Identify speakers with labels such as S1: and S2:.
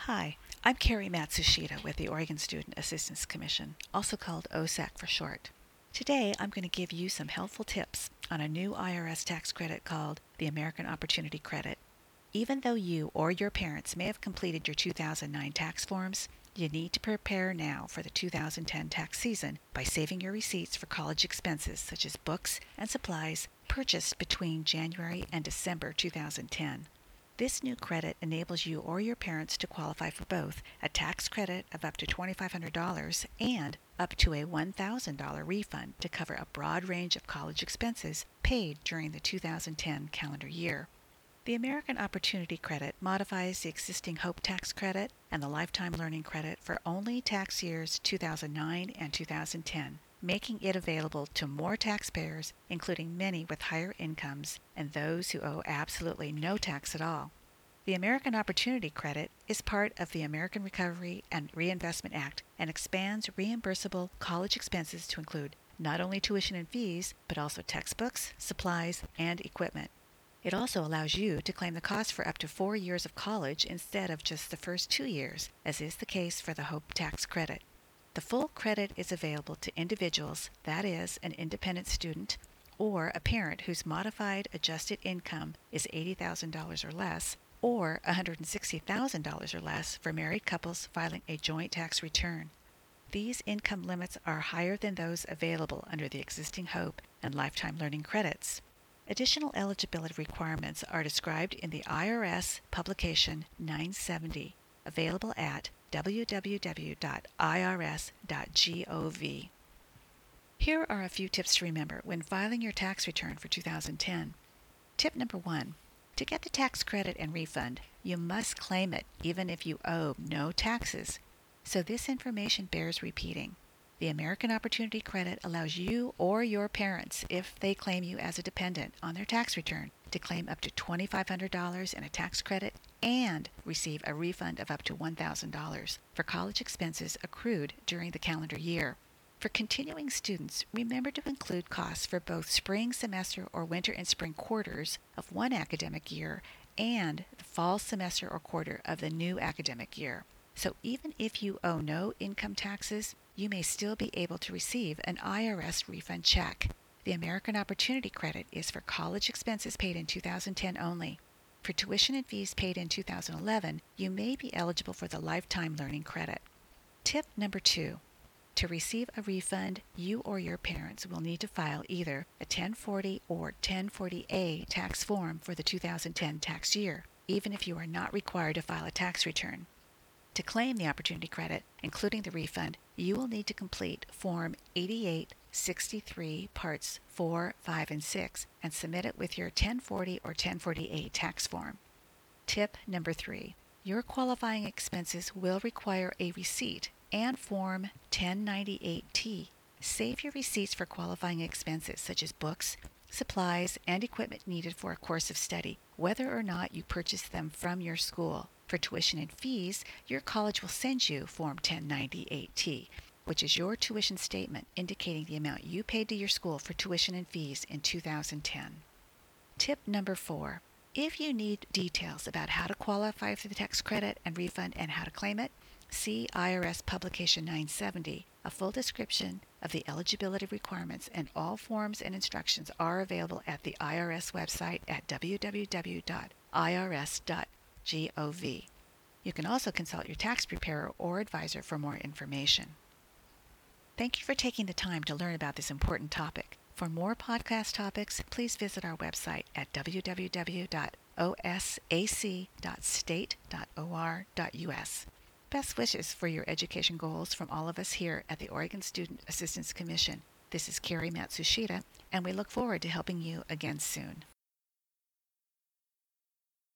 S1: Hi, I'm Carrie Matsushita with the Oregon Student Assistance Commission, also called OSAC for short. Today, I'm going to give you some helpful tips on a new IRS tax credit called the American Opportunity Credit. Even though you or your parents may have completed your 2009 tax forms, you need to prepare now for the 2010 tax season by saving your receipts for college expenses such as books and supplies purchased between January and December 2010. This new credit enables you or your parents to qualify for both a tax credit of up to $2,500 and up to a $1,000 refund to cover a broad range of college expenses paid during the 2010 calendar year. The American Opportunity Credit modifies the existing HOPE tax credit and the Lifetime Learning Credit for only tax years 2009 and 2010, making it available to more taxpayers, including many with higher incomes and those who owe absolutely no tax at all. The American Opportunity Credit is part of the American Recovery and Reinvestment Act and expands reimbursable college expenses to include not only tuition and fees, but also textbooks, supplies, and equipment. It also allows you to claim the cost for up to 4 years of college instead of just the first 2 years, as is the case for the HOPE tax credit. The full credit is available to individuals, that is, an independent student, or a parent whose modified adjusted income is $80,000 or less, or $160,000 or less for married couples filing a joint tax return. These income limits are higher than those available under the existing HOPE and Lifetime Learning Credits. Additional eligibility requirements are described in the IRS Publication 970, available at www.irs.gov. Here are a few tips to remember when filing your tax return for 2010. Tip number 1. To get the tax credit and refund, you must claim it even if you owe no taxes. So this information bears repeating. The American Opportunity Credit allows you or your parents, if they claim you as a dependent on their tax return, to claim up to $2,500 in a tax credit and receive a refund of up to $1,000 for college expenses accrued during the calendar year. For continuing students, remember to include costs for both spring semester or winter and spring quarters of one academic year and the fall semester or quarter of the new academic year. So even if you owe no income taxes, you may still be able to receive an IRS refund check. The American Opportunity Credit is for college expenses paid in 2010 only. For tuition and fees paid in 2011, you may be eligible for the Lifetime Learning Credit. Tip number 2. To receive a refund, you or your parents will need to file either a 1040 or 1040A tax form for the 2010 tax year, even if you are not required to file a tax return. To claim the Opportunity Credit, including the refund, you will need to complete Form 8863 Parts 4, 5, and 6 and submit it with your 1040 or 1040A tax form. Tip number 3. Your qualifying expenses will require a receipt and Form 1098-T. Save your receipts for qualifying expenses such as books, supplies, and equipment needed for a course of study, whether or not you purchase them from your school. For tuition and fees, your college will send you Form 1098-T, which is your tuition statement indicating the amount you paid to your school for tuition and fees in 2010. Tip number 4. If you need details about how to qualify for the tax credit and refund and how to claim it, see IRS Publication 970. A full description of the eligibility requirements and all forms and instructions are available at the IRS website at www.irs.gov. You can also consult your tax preparer or advisor for more information. Thank you for taking the time to learn about this important topic. For more podcast topics, please visit our website at www.osac.state.or.us. Best wishes for your education goals from all of us here at the Oregon Student Assistance Commission. This is Carrie Matsushita, and we look forward to helping you again soon.